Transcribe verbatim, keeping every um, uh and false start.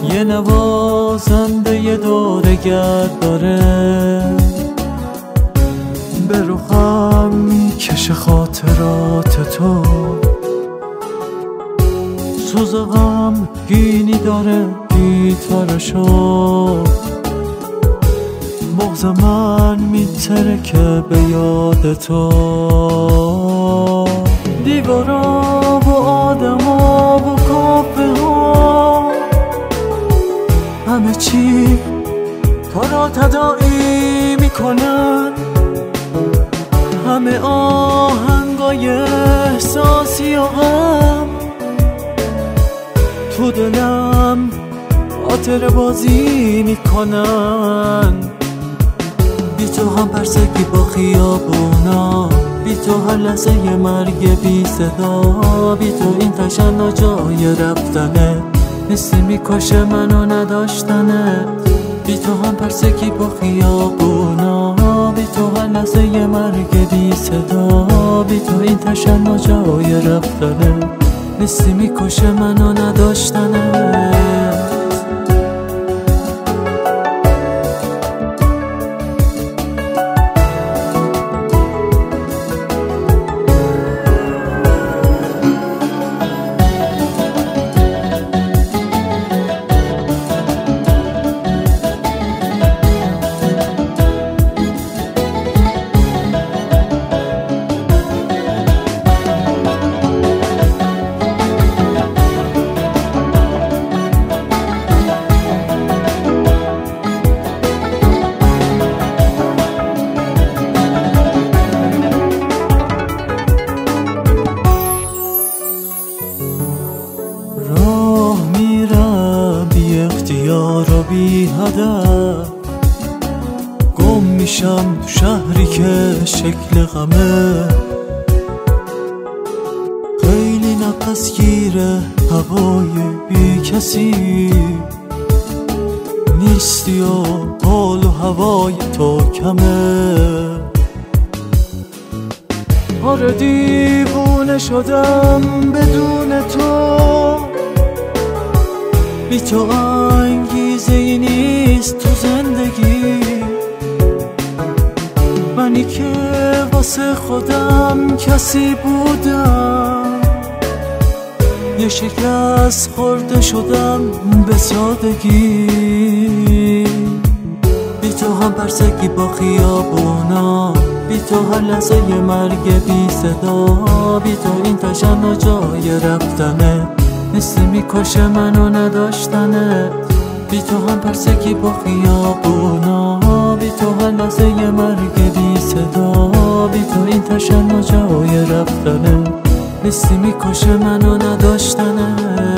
یه نوازنده یه دوره گرد داره، به روحم میکشه خاطرات تو. سوز غم گینی داره گیتارشو، مغز من میترکه به یاد تو. دیوارا و آدما و کافه ها، همه چی تو را تداعی میکنن، همه آهنگای احساسی و غم تو دلم خاطر بازی میکنن. بی تو هم پرسگی با خیابونا، بی تو هر لحظه یه مرگ بی صدا، بی تو این تشنع جای رفتنه، حسی میکشه منو نداشتنه. بی تو هم پرسگی با خیابونا، بی تو هر لحظه یه مرگ بی صدا، بی تو این تشنع جای رفتنه، حسی میکشه منو نداشتنه. رو بی هدف گم میشم تو شهری که شکل غمه، خیلی نفس گیره هوای بی کسی نیستی و حال و هوای تو کمه. آره دیوونه شدم بدون تو، بی تو انگیزه ای نیست تو زندگی. منی که واسه خودم کسی بودم، یه شکست خورده شدم به سادگی. بی تو هم پرسگی با خیابونا، بی تو هر لحظه یه مرگ بی صدا، بی تو این تشنع جای رفتنه، حسی میکشه منو نداشتنه. بی تو هم پرسگی با خیابونا، بی تو هر لحظه یه مرگ بی صدا، بی تو این تشنع جای رفتنه، حسی میکشه منو نداشتنه.